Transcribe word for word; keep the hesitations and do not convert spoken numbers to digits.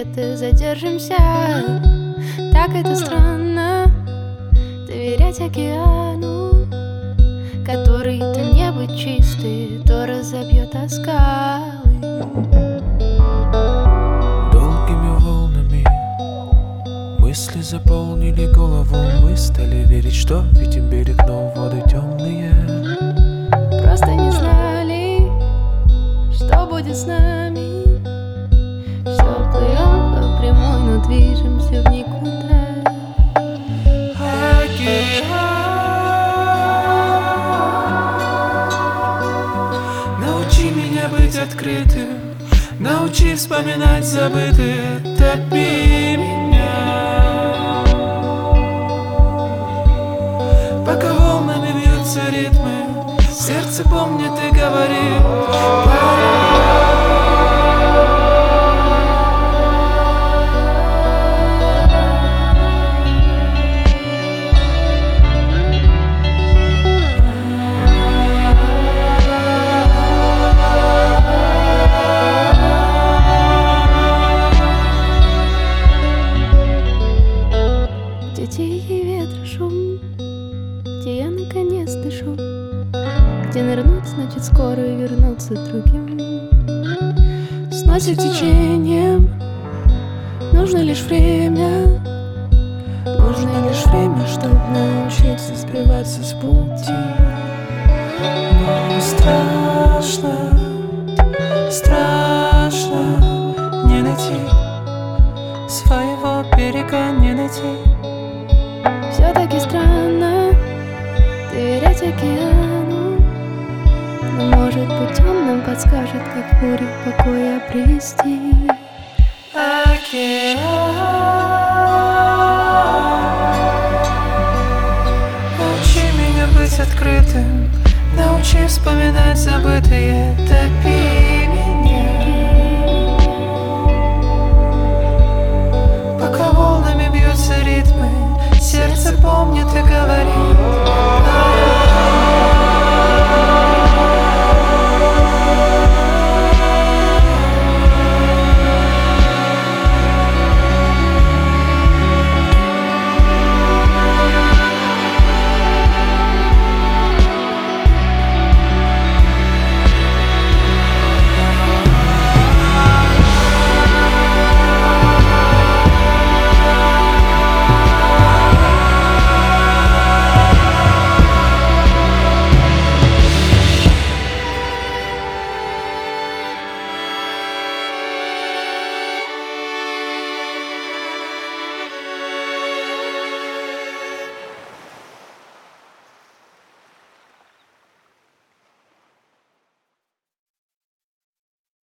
где-то задержимся. Так это странно, доверять океану, который то небо чистый, то разобьет о скалы. Долгими волнами мысли заполнили голову. Мы стали верить, что видим берег, но воды темные. Просто не знали, что будет с нами. Все плывем по прямой, но движемся в никуда. Научи меня быть открытым, научи вспоминать забытые. Топи меня, пока волнами бьются ритмы. Сердце помнит и говорит: пора. Где тихий ветра шум, где я наконец дышу, где нырнуть, значит скоро вернуться другим. Сносит течением, нужно лишь время, нужно лишь время, чтобы научиться сбиваться с пути. Но страшно, страшно не найти своего берега, не найти. Все-таки странно доверять океану, но может быть он нам подскажет, как в буре покоя обрести. Океан.